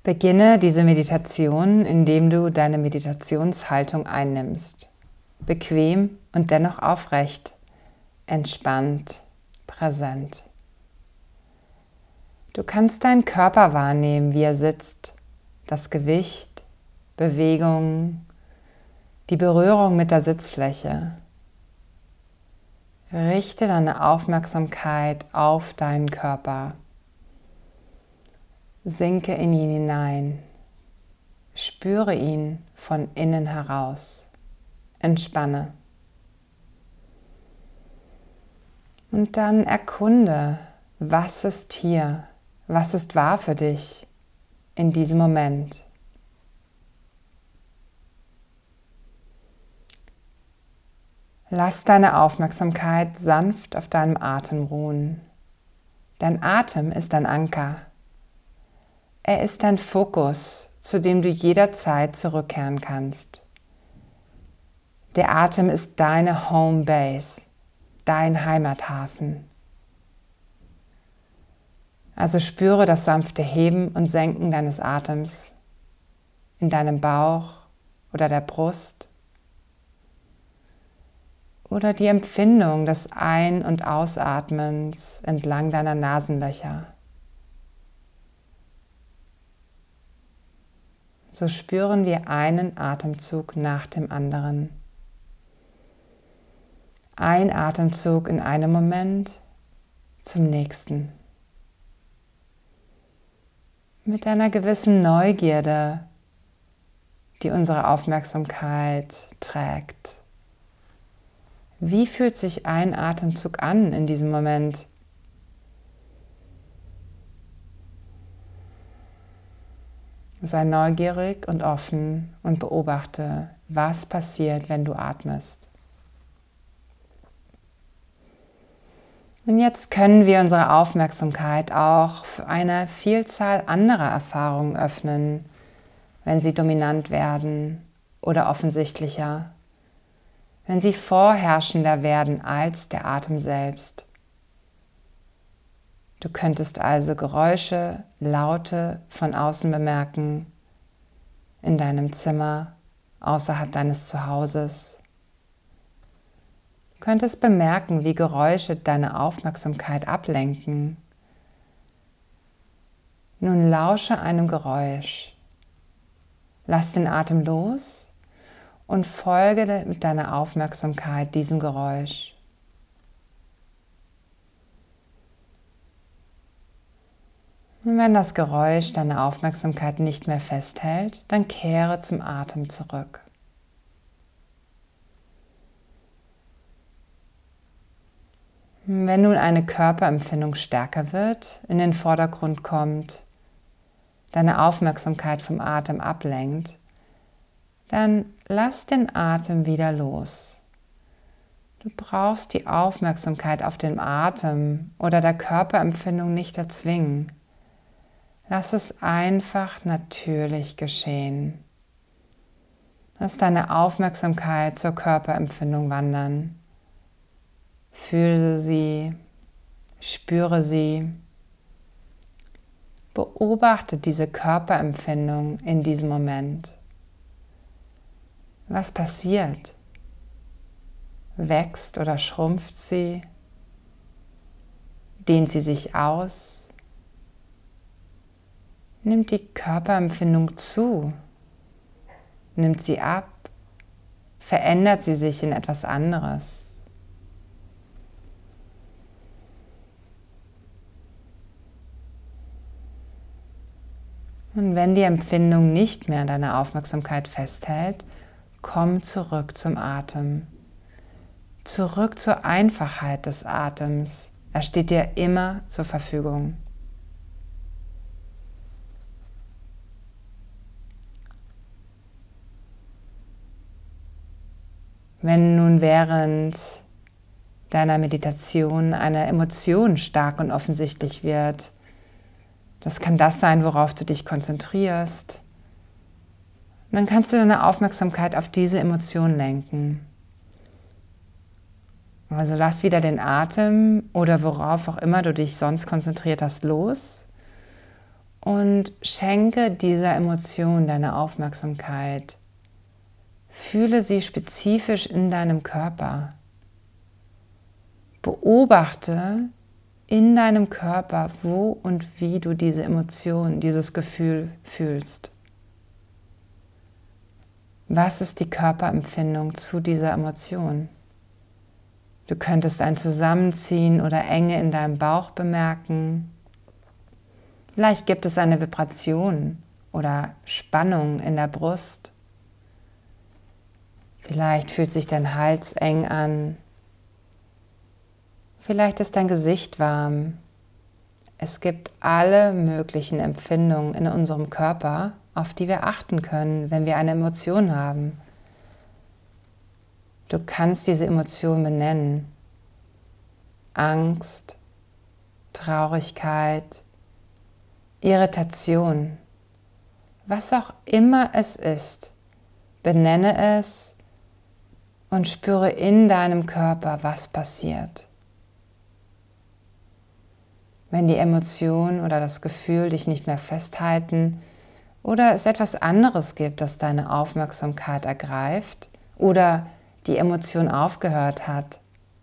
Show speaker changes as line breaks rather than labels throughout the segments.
Beginne diese Meditation, indem du deine Meditationshaltung einnimmst. Bequem und dennoch aufrecht, entspannt, präsent. Du kannst deinen Körper wahrnehmen, wie er sitzt, das Gewicht, Bewegungen, die Berührung mit der Sitzfläche. Richte deine Aufmerksamkeit auf deinen Körper. Sinke in ihn hinein. Spüre ihn von innen heraus. Entspanne. Und dann erkunde, was ist hier, was ist wahr für dich in diesem Moment. Lass deine Aufmerksamkeit sanft auf deinem Atem ruhen. Dein Atem ist ein Anker. Er ist dein Fokus, zu dem du jederzeit zurückkehren kannst. Der Atem ist deine Home Base, dein Heimathafen. Also spüre das sanfte Heben und Senken deines Atems in deinem Bauch oder der Brust oder die Empfindung des Ein- und Ausatmens entlang deiner Nasenlöcher. So spüren wir einen Atemzug nach dem anderen. Ein Atemzug in einem Moment zum nächsten. Mit einer gewissen Neugierde, die unsere Aufmerksamkeit trägt. Wie fühlt sich ein Atemzug an in diesem Moment? Sei neugierig und offen und beobachte, was passiert, wenn du atmest. Und jetzt können wir unsere Aufmerksamkeit auch für eine Vielzahl anderer Erfahrungen öffnen, wenn sie dominant werden oder offensichtlicher, wenn sie vorherrschender werden als der Atem selbst. Du könntest also Geräusche, Laute von außen bemerken, in deinem Zimmer, außerhalb deines Zuhauses. Du könntest bemerken, wie Geräusche deine Aufmerksamkeit ablenken. Nun lausche einem Geräusch. Lass den Atem los und folge mit deiner Aufmerksamkeit diesem Geräusch. Und wenn das Geräusch deine Aufmerksamkeit nicht mehr festhält, dann kehre zum Atem zurück. Wenn nun eine Körperempfindung stärker wird, in den Vordergrund kommt, deine Aufmerksamkeit vom Atem ablenkt, dann lass den Atem wieder los. Du brauchst die Aufmerksamkeit auf den Atem oder der Körperempfindung nicht erzwingen. Lass es einfach natürlich geschehen. Lass deine Aufmerksamkeit zur Körperempfindung wandern. Fühle sie, spüre sie. Beobachte diese Körperempfindung in diesem Moment. Was passiert? Wächst oder schrumpft sie? Dehnt sie sich aus? Nimmt die Körperempfindung zu? Nimmt sie ab? Verändert sie sich in etwas anderes? Und wenn die Empfindung nicht mehr deine Aufmerksamkeit festhält, komm zurück zum Atem. Zurück zur Einfachheit des Atems. Er steht dir immer zur Verfügung. Wenn nun während deiner Meditation eine Emotion stark und offensichtlich wird, das kann das sein, worauf du dich konzentrierst, dann kannst du deine Aufmerksamkeit auf diese Emotion lenken. Also lass wieder den Atem oder worauf auch immer du dich sonst konzentriert hast los und schenke dieser Emotion deine Aufmerksamkeit. Fühle sie spezifisch in deinem Körper. Beobachte in deinem Körper, wo und wie du diese Emotion, dieses Gefühl fühlst. Was ist die Körperempfindung zu dieser Emotion? Du könntest ein Zusammenziehen oder Enge in deinem Bauch bemerken. Vielleicht gibt es eine Vibration oder Spannung in der Brust. Vielleicht fühlt sich dein Hals eng an. Vielleicht ist dein Gesicht warm. Es gibt alle möglichen Empfindungen in unserem Körper, auf die wir achten können, wenn wir eine Emotion haben. Du kannst diese Emotion benennen. Angst, Traurigkeit, Irritation, was auch immer es ist, benenne es und spüre in deinem Körper, was passiert. Wenn die Emotion oder das Gefühl dich nicht mehr festhalten oder es etwas anderes gibt, das deine Aufmerksamkeit ergreift oder die Emotion aufgehört hat,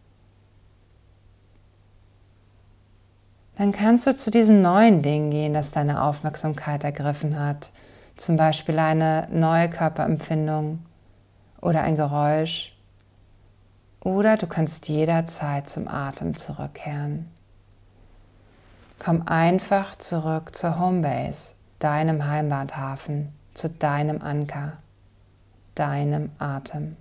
dann kannst du zu diesem neuen Ding gehen, das deine Aufmerksamkeit ergriffen hat. Zum Beispiel eine neue Körperempfindung oder ein Geräusch. Oder du kannst jederzeit zum Atem zurückkehren. Komm einfach zurück zur Homebase, deinem Heimathafen, zu deinem Anker, deinem Atem.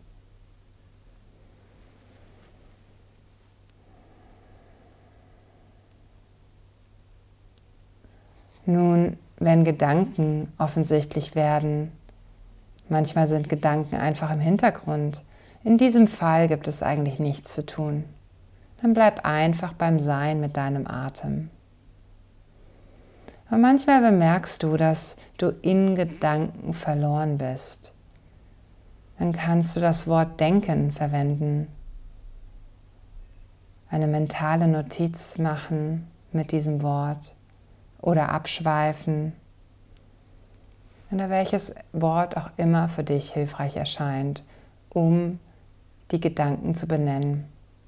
Nun, wenn Gedanken offensichtlich werden, manchmal sind Gedanken einfach im Hintergrund. In diesem Fall gibt es eigentlich nichts zu tun. Dann bleib einfach beim Sein mit deinem Atem. Aber manchmal bemerkst du, dass du in Gedanken verloren bist. Dann kannst du das Wort Denken verwenden. Eine mentale Notiz machen mit diesem Wort. Oder abschweifen, oder welches Wort auch immer für dich hilfreich erscheint, um die Gedanken zu benennen.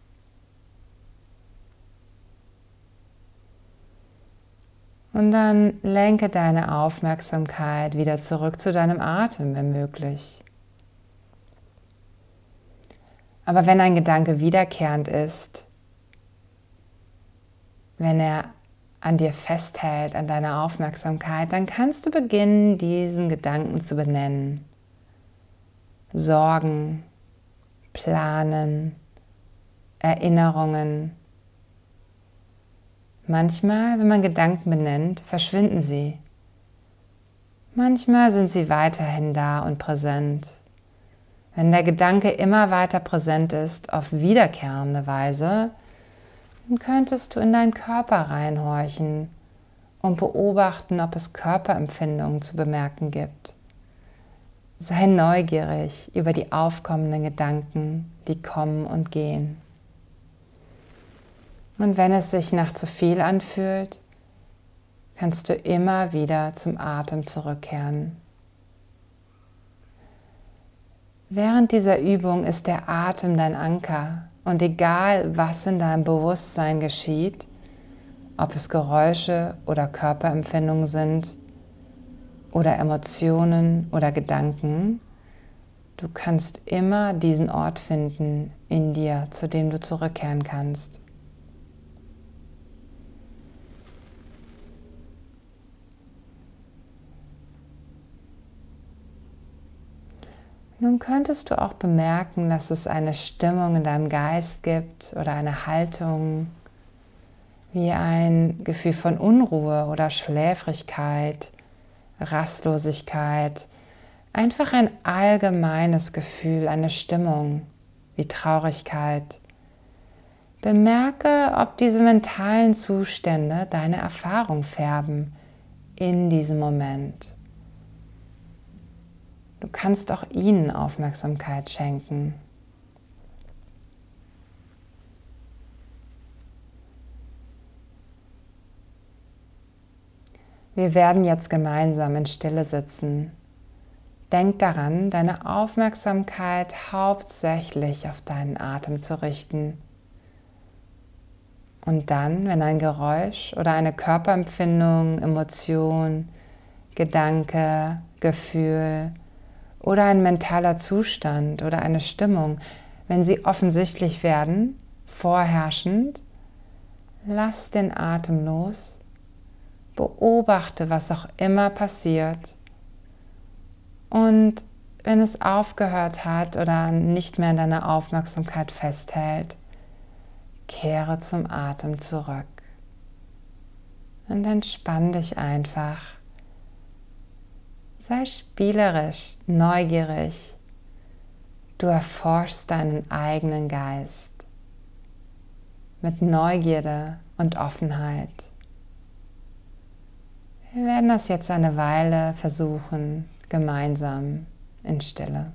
Und dann lenke deine Aufmerksamkeit wieder zurück zu deinem Atem, wenn möglich. Aber wenn ein Gedanke wiederkehrend ist, wenn er an dir festhält, an deiner Aufmerksamkeit, dann kannst du beginnen, diesen Gedanken zu benennen. Sorgen, Planen, Erinnerungen. Manchmal, wenn man Gedanken benennt, verschwinden sie. Manchmal sind sie weiterhin da und präsent. Wenn der Gedanke immer weiter präsent ist, auf wiederkehrende Weise, dann könntest du in deinen Körper reinhorchen und beobachten, ob es Körperempfindungen zu bemerken gibt. Sei neugierig über die aufkommenden Gedanken, die kommen und gehen. Und wenn es sich nach zu viel anfühlt, kannst du immer wieder zum Atem zurückkehren. Während dieser Übung ist der Atem dein Anker. Und egal, was in deinem Bewusstsein geschieht, ob es Geräusche oder Körperempfindungen sind oder Emotionen oder Gedanken, du kannst immer diesen Ort finden in dir, zu dem du zurückkehren kannst. Nun könntest du auch bemerken, dass es eine Stimmung in deinem Geist gibt oder eine Haltung, wie ein Gefühl von Unruhe oder Schläfrigkeit, Rastlosigkeit, einfach ein allgemeines Gefühl, eine Stimmung wie Traurigkeit. Bemerke, ob diese mentalen Zustände deine Erfahrung färben in diesem Moment. Du kannst auch ihnen Aufmerksamkeit schenken. Wir werden jetzt gemeinsam in Stille sitzen. Denk daran, deine Aufmerksamkeit hauptsächlich auf deinen Atem zu richten. Und dann, wenn ein Geräusch oder eine Körperempfindung, Emotion, Gedanke, Gefühl oder ein mentaler Zustand oder eine Stimmung, wenn sie offensichtlich werden, vorherrschend, lass den Atem los, beobachte, was auch immer passiert und wenn es aufgehört hat oder nicht mehr in deiner Aufmerksamkeit festhält, kehre zum Atem zurück und entspann dich einfach. Sei spielerisch, neugierig. Du erforschst deinen eigenen Geist mit Neugierde und Offenheit. Wir werden das jetzt eine Weile versuchen, gemeinsam in Stille.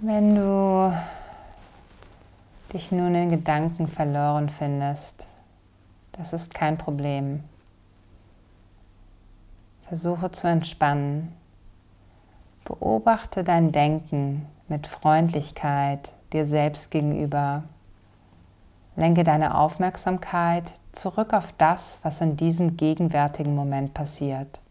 Wenn du dich nun in Gedanken verloren findest, das ist kein Problem. Versuche zu entspannen. Beobachte dein Denken mit Freundlichkeit dir selbst gegenüber. Lenke deine Aufmerksamkeit zurück auf das, was in diesem gegenwärtigen Moment passiert.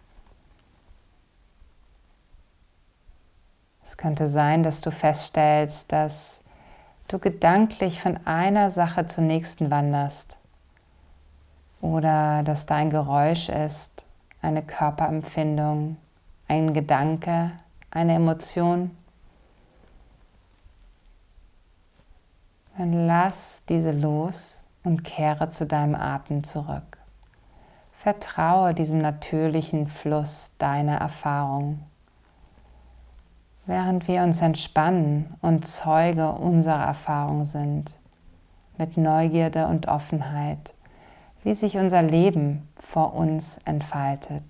Es könnte sein, dass du feststellst, dass du gedanklich von einer Sache zur nächsten wanderst oder dass da ein Geräusch ist, eine Körperempfindung, ein Gedanke, eine Emotion. Dann lass diese los und kehre zu deinem Atem zurück. Vertraue diesem natürlichen Fluss deiner Erfahrung, während wir uns entspannen und Zeuge unserer Erfahrung sind, mit Neugierde und Offenheit, wie sich unser Leben vor uns entfaltet.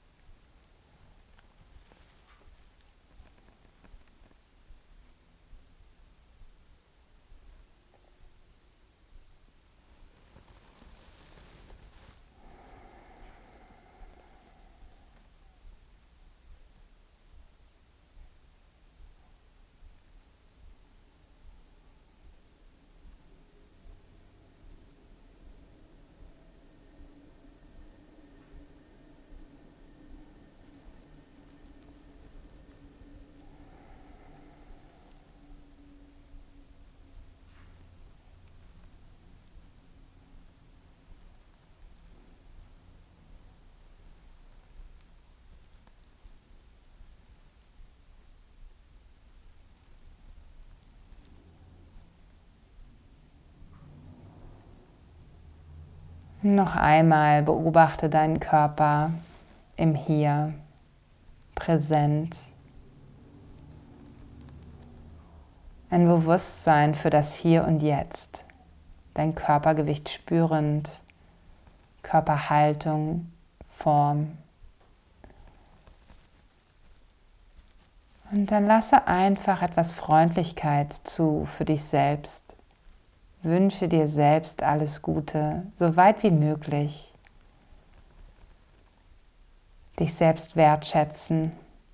Noch einmal beobachte deinen Körper im Hier, präsent. Ein Bewusstsein für das Hier und Jetzt. Dein Körpergewicht spürend, Körperhaltung, Form. Und dann lasse einfach etwas Freundlichkeit zu für dich selbst. Wünsche dir selbst alles Gute, so weit wie möglich. Dich selbst wertschätzen.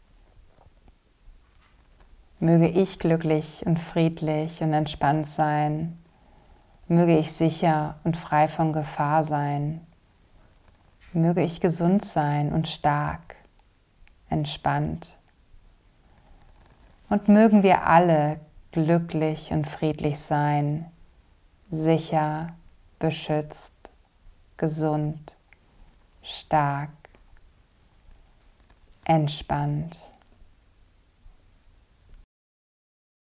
Möge ich glücklich und friedlich und entspannt sein. Möge ich sicher und frei von Gefahr sein. Möge ich gesund sein und stark, entspannt. Und mögen wir alle glücklich und friedlich sein, sicher, beschützt, gesund, stark, entspannt.